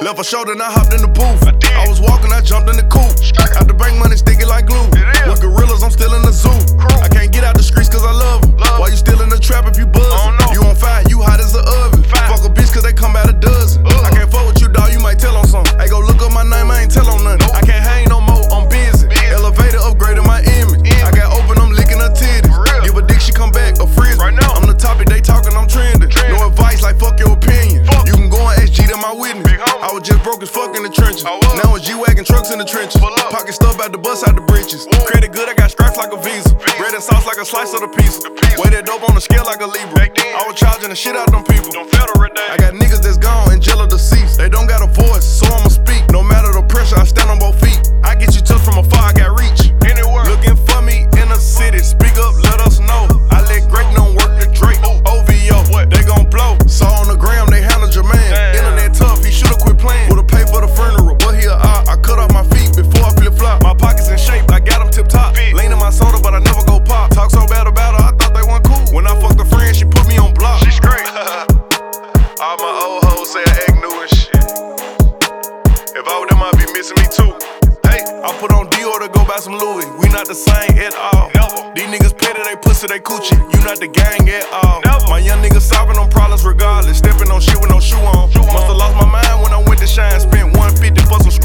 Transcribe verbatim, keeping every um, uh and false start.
Left a shoulder and I hopped in the booth. I, I was walking, I jumped in the coupe. Out the bank money sticky like glue. With gorillas, I'm still in the zoo. I can't get out the streets cause I love them. Why you still in the trap if you buzzin'? You on fire, you hot as an oven. Fuck a bitch cause they come out a dozen. I can't fuck with you, dawg, you might tell on something. Hey, go look up my name, I ain't tell on nothing. I can't hang no more, I'm busy. Elevator upgraded my image. I got open, I'm licking her titties. Give a dick, she come back, a frizz. I'm the topic, they talking, I'm trending. No advice, like fuck your opinion. You can go on S G, to my witness. I was just broke as fuck in the trenches. Now it's G-Wagon trucks in the trenches. Pocket stuff out the bus, out the britches. Credit good, I got stripes like a Visa. Bread and sauce like a slice of the pizza. Weigh that dope on the scale like a Libra. I was charging the shit out them people. I got niggas that's gone and jello deceased. They don't got a voice, so I'ma speak. No matter the pressure, I stand on both feet. I get you touched from afar, I got reach. Anywhere. Looking for me in the city. Speak up, let us know. I let Greg know work the Drake. O V O, what? They gon' blow. Saw on the gram, they handled your man. Damn. Internet tough, he should've quit playing. Would've paid for the funeral, but he a eye. I cut off my feet before I flip flop. My pockets in shape, I got them tip top. Lean in my soda, but I never go pop. Talk so bad about her, I thought they weren't cool. When I fucked a friend, she put me on block. She's great. All my old hoes say I act new and shit. If I were them, I'd be missing me too. Hey, I put on Dior to go buy some Louis. We not the same at all. Never. These niggas petty, they pussy, they coochie. You not the gang at all. Never. My young niggas solving them problems regardless. Stepping on shit with no shoe on. Shoe Must've on. Lost my mind when I went to Shine. Spent one fifty for some